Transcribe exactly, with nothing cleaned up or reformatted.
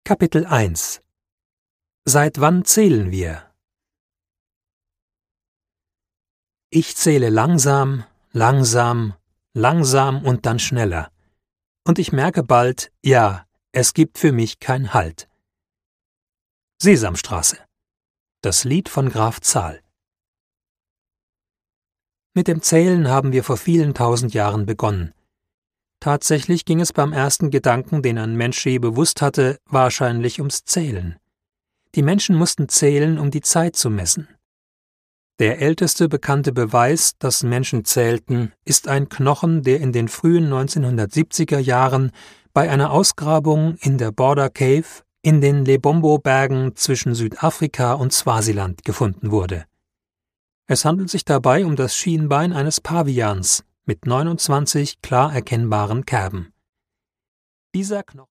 Kapitel eins Seit wann zählen wir? Ich zähle langsam, langsam, langsam und dann schneller. Und ich merke bald, ja, es gibt für mich kein Halt. Sesamstraße. Das Lied von Graf Zahl. Mit dem Zählen haben wir vor vielen tausend Jahren begonnen. Tatsächlich ging es beim ersten Gedanken, den ein Mensch je bewusst hatte, wahrscheinlich ums Zählen. Die Menschen mussten zählen, um die Zeit zu messen. Der älteste bekannte Beweis, dass Menschen zählten, ist ein Knochen, der in den frühen neunzehnhundertsiebziger Jahren bei einer Ausgrabung in der Border Cave in den Lebombo-Bergen zwischen Südafrika und Swasiland gefunden wurde. Es handelt sich dabei um das Schienbein eines Pavians mit neunundzwanzig klar erkennbaren Kerben. Dieser Knochen